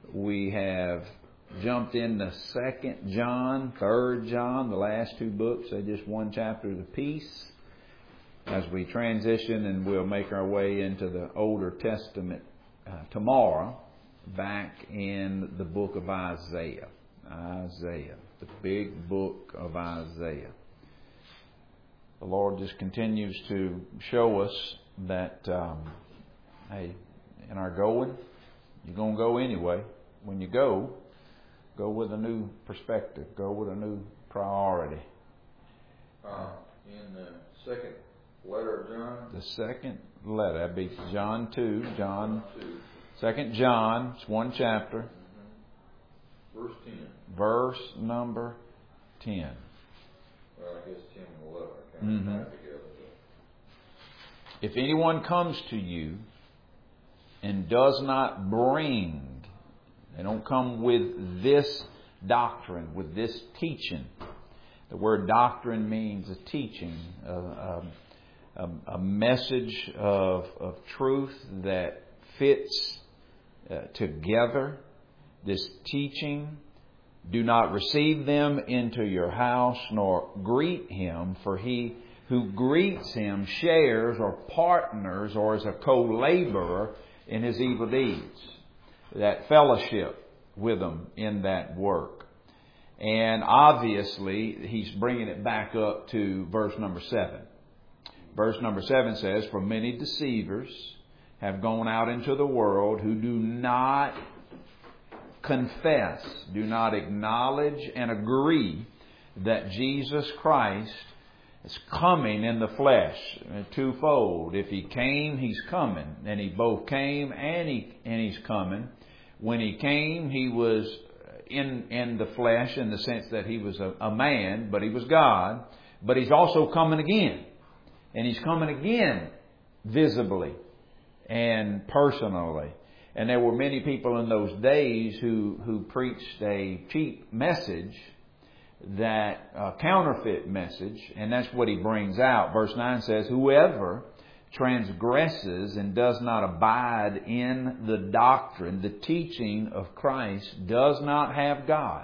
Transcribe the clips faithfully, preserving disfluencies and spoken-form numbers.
we have jumped into Second John, Third John, the last two books. They're just one chapter apiece. As we transition, and we'll make our way into the Older Testament uh, tomorrow, back in the book of Isaiah. Isaiah, the big book of Isaiah. The Lord just continues to show us that, um, hey, in our going, you're going to go anyway. When you go, go with a new perspective. Go with a new priority. Uh, in the second letter of John? The second letter. That'd be John two. John, Second John. It's one chapter. Mm-hmm. Verse ten. Verse number ten. Well, I guess ten and eleven are kind of Mm-hmm. tied together. But... If anyone comes to you and does not bring, they don't come with this doctrine, with this teaching. The word doctrine means a teaching, a, a, a, a message of, of truth that fits uh, together. This teaching, do not receive them into your house, nor greet him, for he who greets him shares or partners or is a co-laborer in his evil deeds. That fellowship with them in that work. And obviously, he's bringing it back up to verse number seven. Verse number seven says, for many deceivers have gone out into the world who do not confess, do not acknowledge and agree that Jesus Christ is coming in the flesh, twofold. If he came, he's coming. And he both came and he and he's coming. When he came, he was in in the flesh in the sense that he was a, a man, but he was God. But he's also coming again. And he's coming again visibly and personally. And there were many people in those days who, who preached a cheap message, that uh, counterfeit message, and that's what he brings out. Verse nine says, whoever transgresses and does not abide in the doctrine, the teaching of Christ, does not have God.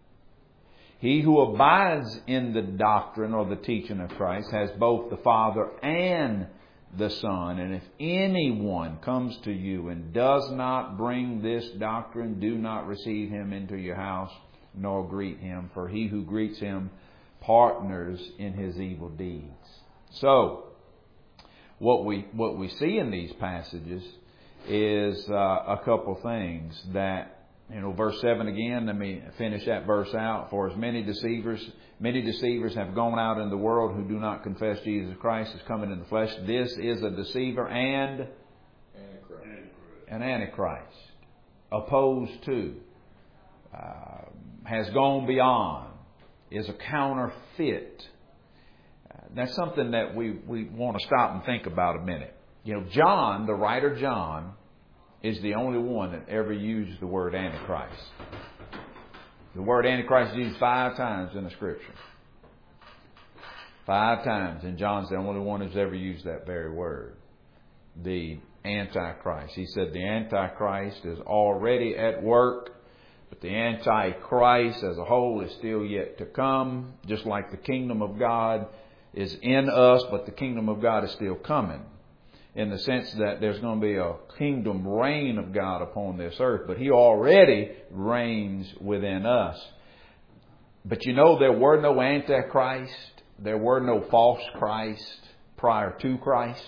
He who abides in the doctrine or the teaching of Christ has both the Father and the Son. And if anyone comes to you and does not bring this doctrine, do not receive him into your house, nor greet him, for he who greets him partners in his evil deeds. So, what we what we see in these passages is uh, a couple things that, you know, verse seven again, let me finish that verse out. For as many deceivers, many deceivers have gone out in the world who do not confess Jesus Christ as coming in the flesh. This is a deceiver and Antichrist. an antichrist, opposed to, uh, has gone beyond, is a counterfeit. Uh, that's something that we, we want to stop and think about a minute. You know, John, the writer John, is the only one that ever used the word Antichrist. The word Antichrist is used five times in the Scripture. Five times. And John's the only one who's ever used that very word. The Antichrist. He said the Antichrist is already at work, but the Antichrist as a whole is still yet to come. Just like the kingdom of God is in us, but the kingdom of God is still coming. In the sense that there's going to be a kingdom reign of God upon this earth. But He already reigns within us. But you know, there were no Antichrist. There were no false Christ prior to Christ.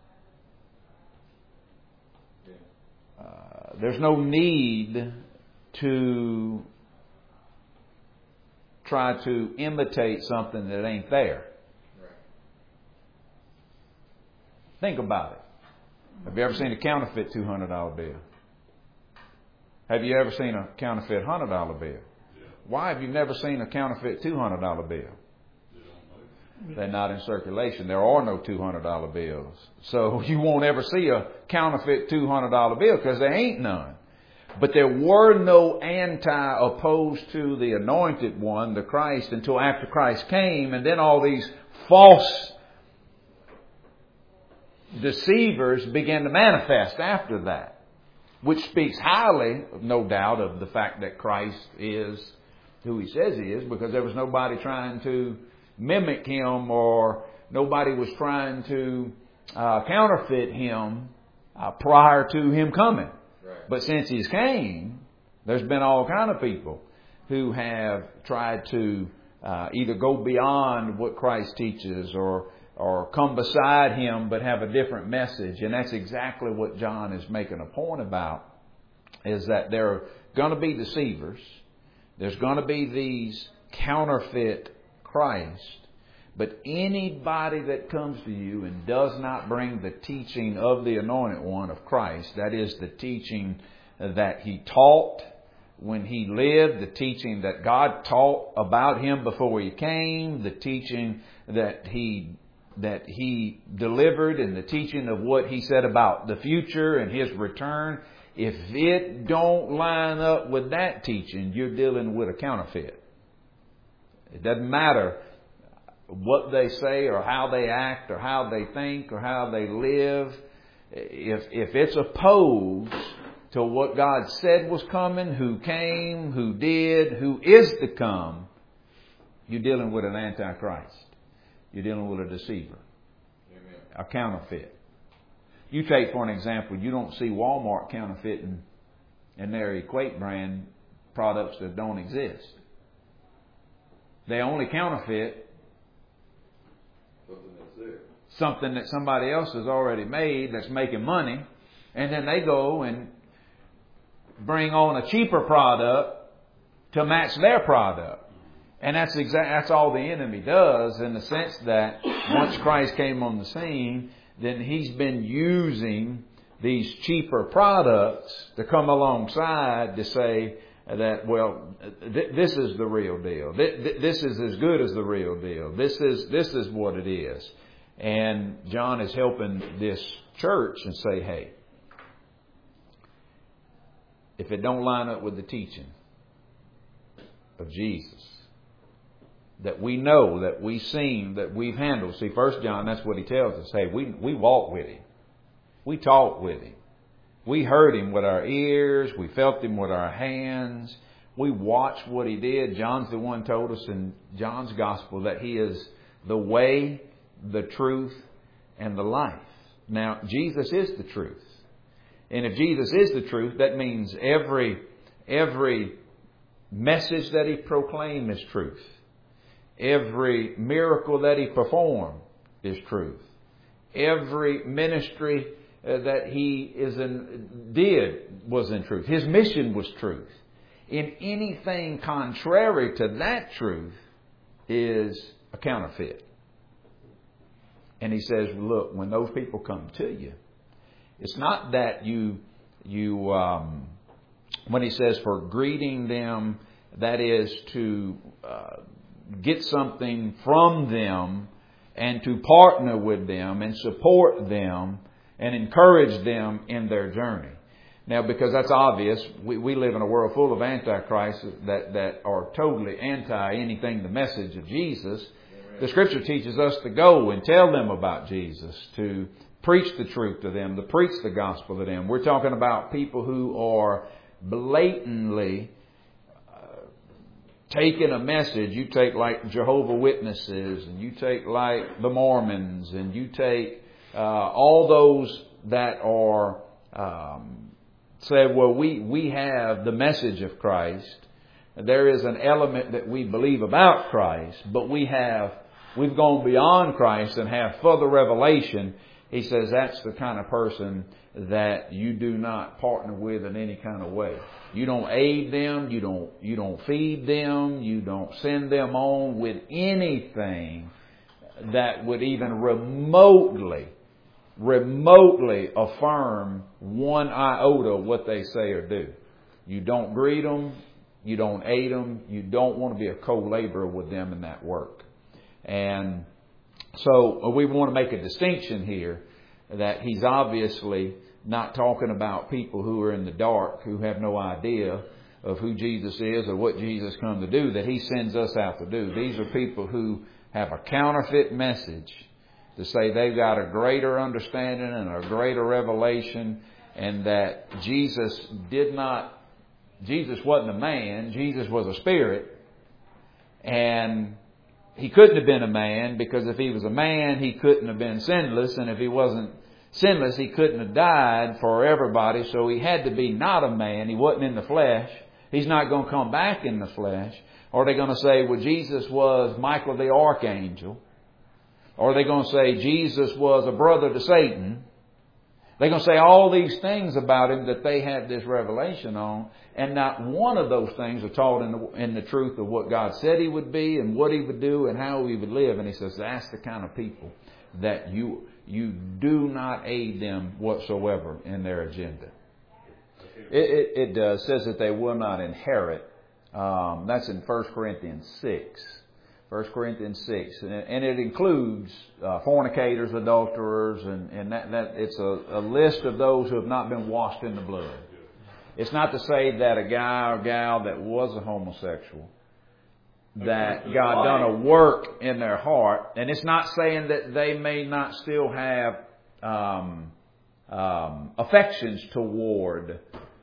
Uh, there's no need to try to imitate something that ain't there. Think about it. Have you ever seen a counterfeit two hundred dollar bill? Have you ever seen a counterfeit one hundred dollar bill? Yeah. Why have you never seen a counterfeit two hundred dollar bill? Yeah. They're not in circulation. There are no two hundred dollar bills. So you won't ever see a counterfeit two hundred dollar bill because there ain't none. But there were no anti opposed to the anointed one, the Christ, until after Christ came. And then all these false deceivers began to manifest after that. which speaks highly, no doubt, of the fact that Christ is who He says He is, because there was nobody trying to mimic Him, or nobody was trying to uh, counterfeit Him uh, prior to Him coming. Right. But since He's came, there's been all kind of people who have tried to uh, either go beyond what Christ teaches, or or come beside Him but have a different message. And that's exactly what John is making a point about, is that there are going to be deceivers. There's going to be these counterfeit Christ. But anybody that comes to you and does not bring the teaching of the Anointed One of Christ, that is the teaching that He taught when He lived, the teaching that God taught about Him before He came, the teaching that He that He delivered, and the teaching of what He said about the future and His return, if it don't line up with that teaching, you're dealing with a counterfeit. It doesn't matter what they say or how they act or how they think or how they live. If if it's opposed to what God said was coming, who came, who did, who is to come, you're dealing with an antichrist. You're dealing with a deceiver. Amen. A counterfeit. You take, for an example, you don't see Walmart counterfeiting in their Equate brand products that don't exist. They only counterfeit Something that's there. something that somebody else has already made that's making money, and then they go and bring on a cheaper product to match their product. And that's exact, that's all the enemy does, in the sense that once Christ came on the scene, then he's been using these cheaper products to come alongside to say that, well, th- this is the real deal. Th- th- this is as good as the real deal. This is this is what it is. And John is helping this church and say, hey, if it don't line up with the teaching of Jesus, that we know, that we've seen, that we've handled. See, First John, that's what he tells us. Hey, we we walk with Him. We talk with Him. We heard Him with our ears. We felt Him with our hands. We watched what He did. John's the one told us in John's Gospel that He is the way, the truth, and the life. Now, Jesus is the truth. And if Jesus is the truth, that means every every message that He proclaimed is truth. Every miracle that He performed is truth. Every ministry uh, that He is in, did was in truth. His mission was truth. In anything contrary to that truth is a counterfeit. And He says, look, when those people come to you, it's not that you, you um, when He says for greeting them, that is to uh, get something from them and to partner with them and support them and encourage them in their journey. Now, because that's obvious, we, we live in a world full of antichrists that, that are totally anti anything the message of Jesus. Amen. The Scripture teaches us to go and tell them about Jesus, to preach the truth to them, to preach the gospel to them. We're talking about people who are blatantly taking a message. You take like Jehovah's Witnesses, and you take like the Mormons, and you take uh, all those that are um, say, well, we we have the message of Christ. There is an element that we believe about Christ, but we have we've gone beyond Christ and have further revelation. He says that's the kind of person that you do not partner with in any kind of way. You don't aid them, you don't you don't feed them, you don't send them on with anything that would even remotely, remotely affirm one iota of what they say or do. You don't greet them, you don't aid them, you don't want to be a co-laborer with them in that work. And so we want to make a distinction here that he's obviously not talking about people who are in the dark, who have no idea of who Jesus is or what Jesus come to do, that He sends us out to do. These are people who have a counterfeit message to say they've got a greater understanding and a greater revelation and that Jesus did not, Jesus wasn't a man, Jesus was a spirit, and He couldn't have been a man, because if He was a man, He couldn't have been sinless, and if He wasn't sinless, He couldn't have died for everybody, so He had to be not a man. He wasn't in the flesh. He's not going to come back in the flesh. Or are they going to say, well, Jesus was Michael the Archangel? Or are they going to say Jesus was a brother to Satan? They're going to say all these things about Him that they have this revelation on, and not one of those things are taught in the, in the truth of what God said He would be and what He would do and how He would live. And He says that's the kind of people that you you do not aid them whatsoever in their agenda. It, it, it does. It says that they will not inherit. Um, that's in First Corinthians six. First Corinthians six, and, and it includes uh, fornicators, adulterers, and, and that, that it's a, a list of those who have not been washed in the blood. It's not to say that a guy or gal that was a homosexual, that God done a work in their heart, and it's not saying that they may not still have um, um, affections toward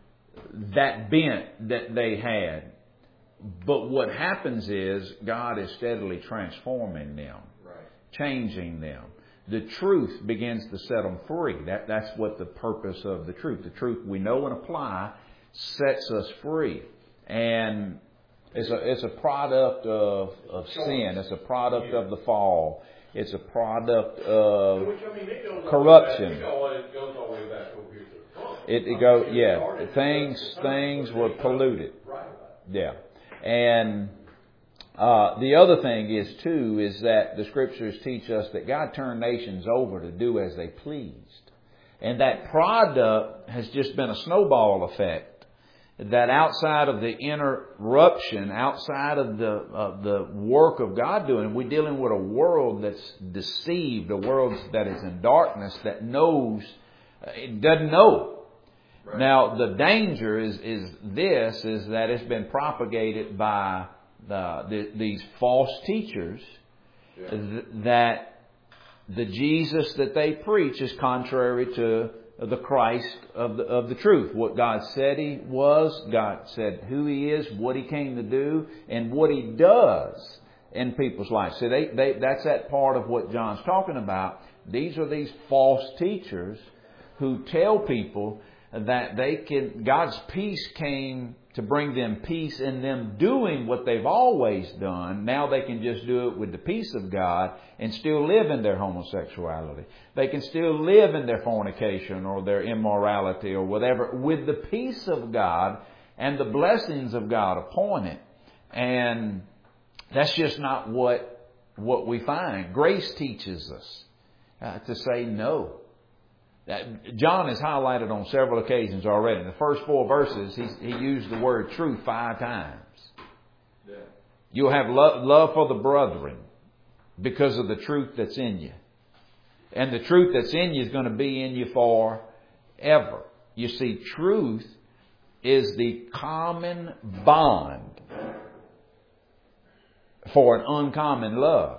that bent that they had. But what happens is God is steadily transforming them, right, changing them. The truth begins to set them free. That, that's what the purpose of the truth. The truth we know and apply sets us free. And it's a, it's a product of, of sin. It's a product yeah. of the fall. It's a product of Which, I mean, it goes corruption. Back, it goes all the way back over here to the cross. It, it goes, yeah. Things, things were polluted. Yeah. And uh, the other thing is, too, is that the Scriptures teach us that God turned nations over to do as they pleased. And that product has just been a snowball effect. That outside of the interruption, outside of the of the work of God doing, we're dealing with a world that's deceived, a world that is in darkness, that knows, it doesn't know. Right. Now, the danger is, is this, is that it's been propagated by the, the, these false teachers, yeah. th- that the Jesus that they preach is contrary to the Christ of the, of the truth. What God said He was, God said who He is, what He came to do, and what He does in people's lives. So they, they, that's that part of what John's talking about. These are these false teachers who tell people that they can, God's peace came to bring them peace in them doing what they've always done. Now they can just do it with the peace of God and still live in their homosexuality. They can still live in their fornication or their immorality or whatever with the peace of God and the blessings of God upon it. And that's just not what, what we find. Grace teaches us uh, to say no. John has highlighted on several occasions already. In the first four verses, he, he used the word truth five times. Yeah. You'll have love, love for the brethren because of the truth that's in you. And the truth that's in you is going to be in you forever. You see, truth is the common bond for an uncommon love.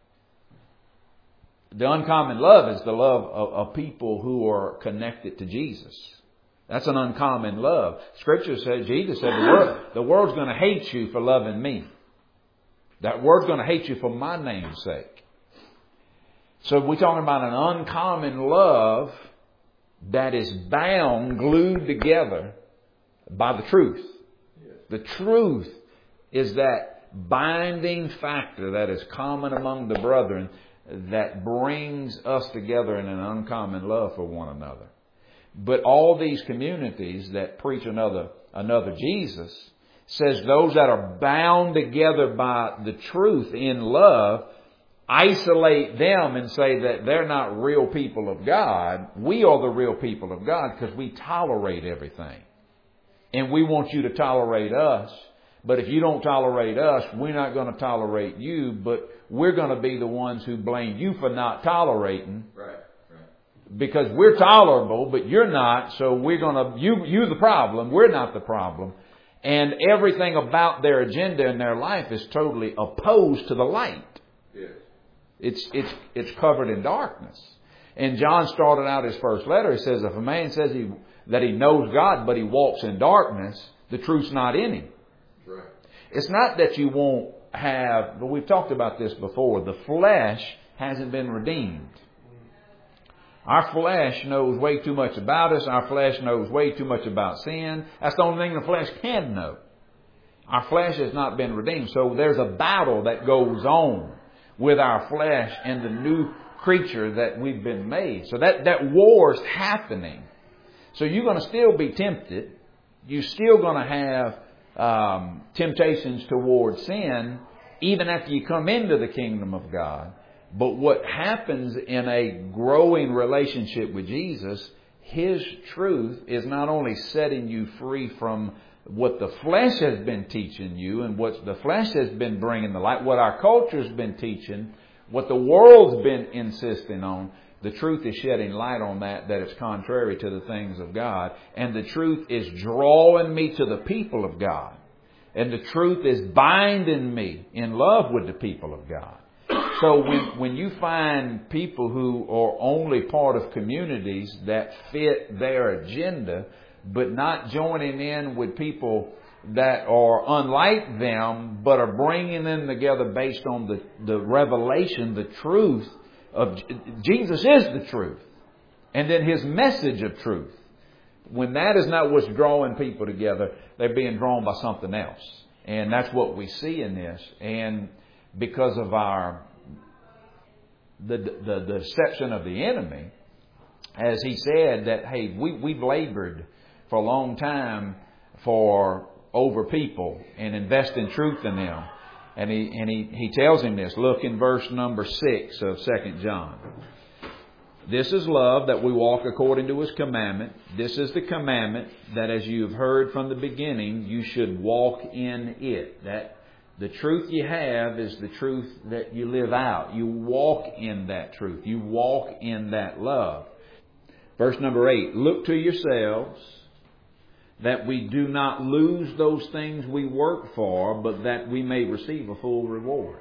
The uncommon love is the love of, of people who are connected to Jesus. That's an uncommon love. Scripture says, Jesus said, the, world, the world's going to hate you for loving me. That world's going to hate you for my name's sake. So we're talking about an uncommon love that is bound, glued together by the truth. The truth is that binding factor that is common among the brethren that brings us together in an uncommon love for one another. But all these communities that preach another another Jesus says those that are bound together by the truth in love isolate them and say that they're not real people of God. We are the real people of God because we tolerate everything. And we want you to tolerate us. But if you don't tolerate us, we're not going to tolerate you, but we're going to be the ones who blame you for not tolerating. Right, right. Because we're tolerable, but you're not, so we're going to, you, you're the problem, we're not the problem. And everything about their agenda in their life is totally opposed to the light. Yes. It's, it's, it's covered in darkness. And John started out his first letter, he says, if a man says he that he knows God, but he walks in darkness, the truth's not in him. Right. It's not that you won't have, but we've talked about this before, the flesh hasn't been redeemed. Our flesh knows way too much about us. Our flesh knows way too much about sin. That's the only thing the flesh can know. Our flesh has not been redeemed. So there's a battle that goes on with our flesh and the new creature that we've been made. So that, that war's happening. So you're going to still be tempted. You're still going to have um, temptations towards sin even after you come into the kingdom of God. But what happens in a growing relationship with Jesus, His truth is not only setting you free from what the flesh has been teaching you and what the flesh has been bringing to light, what our culture's been teaching, what the world's been insisting on. The truth is shedding light on that, that it's contrary to the things of God. And the truth is drawing me to the people of God. And the truth is binding me in love with the people of God. So when, when you find people who are only part of communities that fit their agenda, but not joining in with people that are unlike them, but are bringing them together based on the, the revelation, the truth of Jesus is the truth. And then His message of truth. When that is not what's drawing people together, they're being drawn by something else. And that's what we see in this. And because of our the the, the deception of the enemy, as he said that, hey, we, we've labored for a long time for over people and invest in truth in them. And he and he, he tells him this. Look in verse number six of Second John. This is love, that we walk according to His commandment. This is the commandment, that as you have heard from the beginning, you should walk in it. That the truth you have is the truth that you live out. You walk in that truth. You walk in that love. Verse number eight. Look to yourselves, that we do not lose those things we work for, but that we may receive a full reward.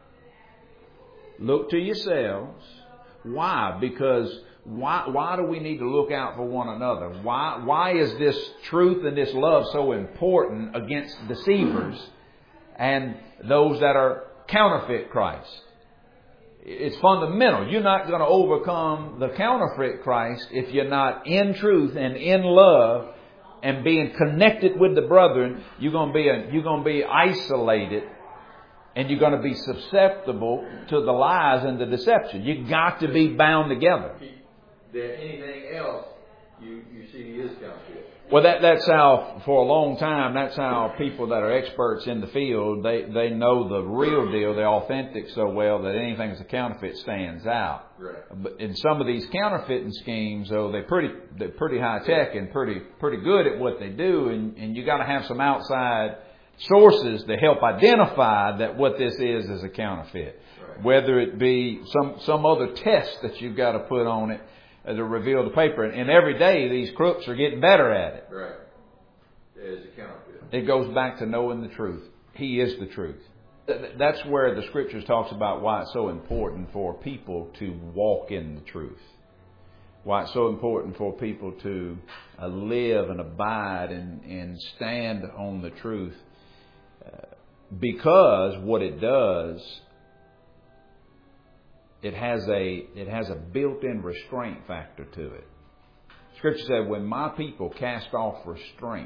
Look to yourselves. Why? Because why, why do we need to look out for one another? Why, why is this truth and this love so important against deceivers and those that are counterfeit Christ? It's fundamental. You're not going to overcome the counterfeit Christ if you're not in truth and in love and being connected with the brethren. You're going to be a, you're going to be isolated. And you're going to be susceptible to the lies and the deception. You've got to be bound together. That anything else, you, you see is counterfeit. Well, that, that's how, for a long time, that's how people that are experts in the field, they, they know the real deal, the authentic so well that anything that's a counterfeit stands out. Right. But in some of these counterfeiting schemes, though, they're pretty they're pretty high tech and pretty pretty good at what they do, and, and you got to have some outside sources to help identify that what this is is a counterfeit. Right. Whether it be some some other test that you've got to put on it to reveal the paper. And every day these crooks are getting better at it. Right. It is a counterfeit. It goes back to knowing the truth. He is the truth. That's where the Scriptures talks about why it's so important for people to walk in the truth. Why it's so important for people to uh, live and abide and, and stand on the truth. Uh, because what it does, it has a it has a built-in restraint factor to it. Scripture said, when my people cast off restraint,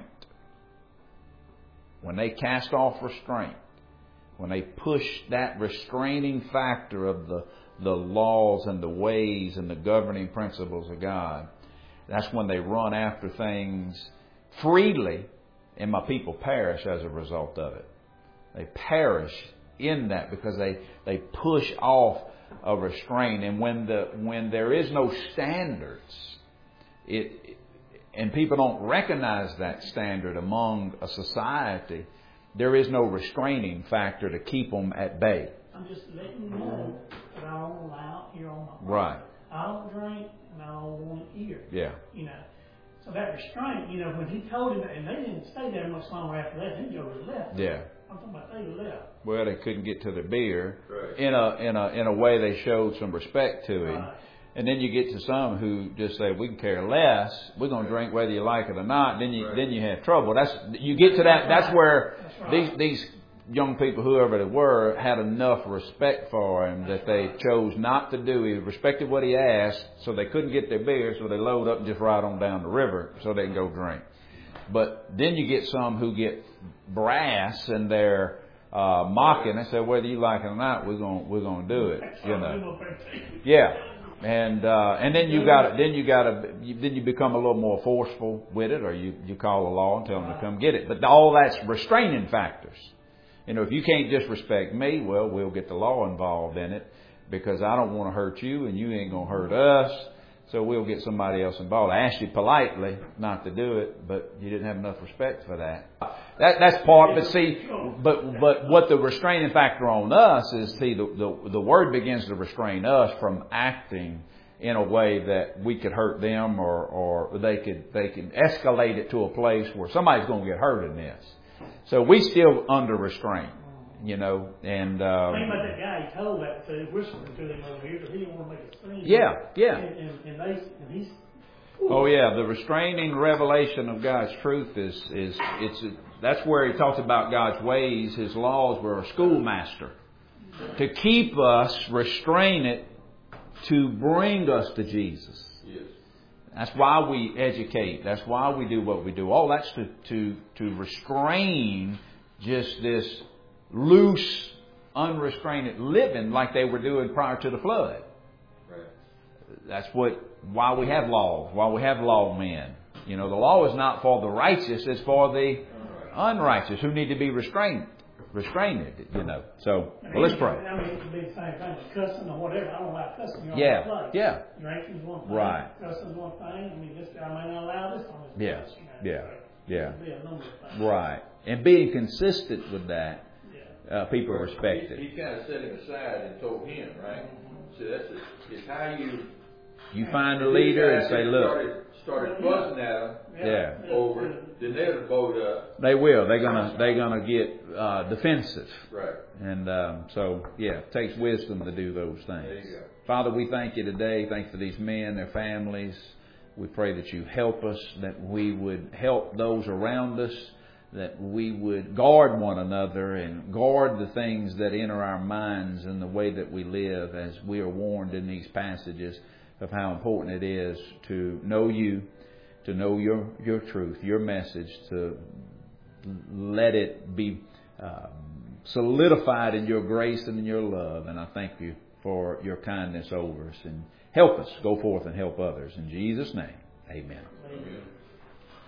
when they cast off restraint, when they push that restraining factor of the, the laws and the ways and the governing principles of God, that's when they run after things freely, and my people perish as a result of it. They perish in that because they, they push off a restraint. And when the when there is no standards, it and people don't recognize that standard among a society, there is no restraining factor to keep them at bay. I'm just letting you know that I don't allow here on my Right. I don't drink and I don't want ear. Yeah. You know. So that restraint, you know, when he told him, and they didn't stay there much longer after that, they just left. Yeah. I'm talking about they left. Well, they couldn't get to the beer. Right. In a in a in a way, they showed some respect to him. Right. And then you get to some who just say, we can care less. We're going to drink whether you like it or not. Then you, Right. then you have trouble. That's, you get to that, that's where That's right. these, these young people, whoever they were, had enough respect for him that they chose not to do. He respected what he asked, so they couldn't get their beer, so they load up and just ride on down the river so they can go drink. But then you get some who get brass and they're uh, mocking. They say, whether you like it or not, we're going we're going to do it. You know. Yeah. And uh, and then you got then you got to then you become a little more forceful with it, or you, you call the law and tell them to come get it. But all that's restraining factors. You know, if you can't just respect me, well, we'll get the law involved in it because I don't want to hurt you and you ain't going to hurt us. So we'll get somebody else involved. I asked you politely not to do it, but you didn't have enough respect for that. That that's part. But see, but but what the restraining factor on us is, see, the the, the word begins to restrain us from acting in a way that we could hurt them, or or they could they could escalate it to a place where somebody's going to get hurt in this. So we still under restraint, you know, and um, think about that guy he told that to, whispering to them over here, but he didn't want to make a scene. yeah, yeah. And, and, and they and he's. Oh yeah, the restraining revelation of God's truth is is it's that's where he talks about God's ways. His laws were a schoolmaster to keep us, restrain it, to bring us to Jesus. Yes. That's why we educate. That's why we do what we do. All that's to to to restrain just this loose, unrestrained living like they were doing prior to the flood. Right. That's what why we have laws, why we have lawmen. You know, the law is not for the righteous, it's for the unrighteous who need to be restrained. Restrained, you know. So, well, let's pray. I mean, it could be the same thing with cussing or whatever. I don't like cussing. You're Yeah, on the place. yeah. Drinking's one thing. Right. Cussing's one thing. I mean, this guy may not allow this on his Yeah, place, you know. yeah, yeah. There'll be a number of things. Right. And being consistent with that, Yeah. uh, people respect He, it. he kind of set him aside and told him, right? So that's it. It's how you. You find a leader and say, look, Started, started fussing at him Yeah. over it. Then they'll vote up. they will. They're gonna they're gonna get uh, defensive. Right. And um, so, yeah, it takes wisdom to do those There things. you go. Father, we thank you today. Thank you for these men, their families. We pray that you help us, that we would help those around us, that we would guard one another and guard the things that enter our minds and the way that we live, as we are warned in these passages of how important it is to know you, to know your, your truth, your message, to let it be um, solidified in your grace and in your love. And I thank you for your kindness over us. And help us go forth and help others. In Jesus' name, amen. Amen.